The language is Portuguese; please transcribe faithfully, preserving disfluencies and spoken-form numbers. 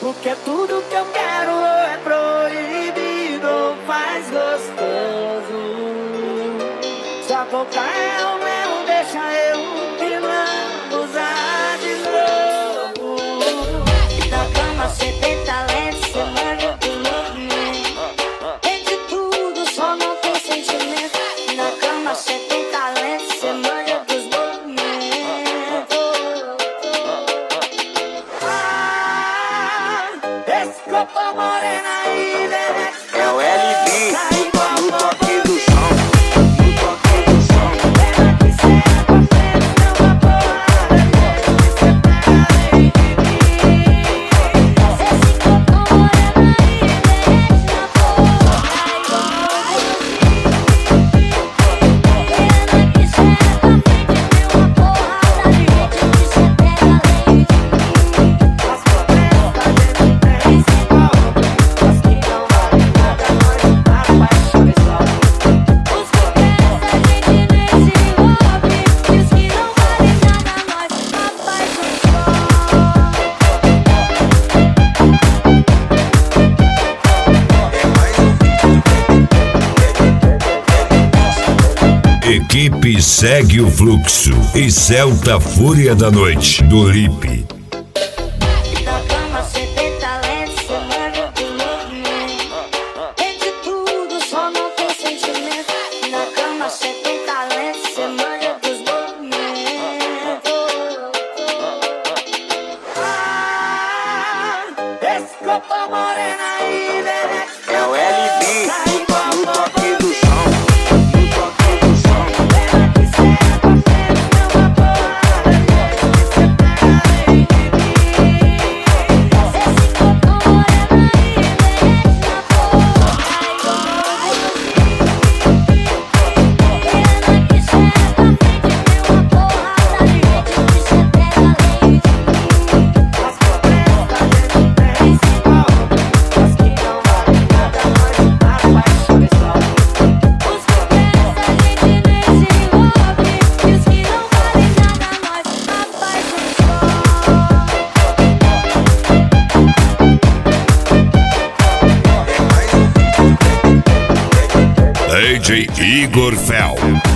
Porque tudo que eu quero é proibido, faz gostoso. Só tocar é o meu, deixa eu que não usar de novo. Na cama cê tem talento, cê manja do movimento. Tem de tudo, só não tem sentimento. Na cama cê tem talento, cê manja dos movimentos. Ah, esse corpo moreno aí, né? É o L B no toque do som, no toque do som. Pena que cê é pra frente, não pra porrada. Cê pega além de mim. Esse corpo moreno aí, derrete na porra. Pena que cê é pra frente, não pra porrada. De jeito que cê pega além de mim. As promessas da gente tem se envolvem. As que não valem nada, nós apaixonamos só. Os que prestam a gente nem se envolve. E os que não valem nada, nós apaixonamos Equipe Segue o Fluxo e Celta Fúria da Noite, do Lipe. Na cama cê tem talento, cê manja do movimento. Tem de tudo, só não tem sentimento. Na cama cê tem talento, cê manja dos movimentos. Ah, esse corpo moreno aí, né? É o L B no toque do som, no toque do som. Pena que cê é pra frente, não pra porrada. Cê pega além de mim. Esse corpo moreno aí, derrete na porra. Pena que cê é pra frente, não pra porrada. De jeito que cê pega além de mim. As promessas da gente tem se envolvem. As que não valem nada, nós apaixonamos só. Os que prestam a gente nem se envolve. E os que não valem nada, nós apaixonamos D J Igor Fel.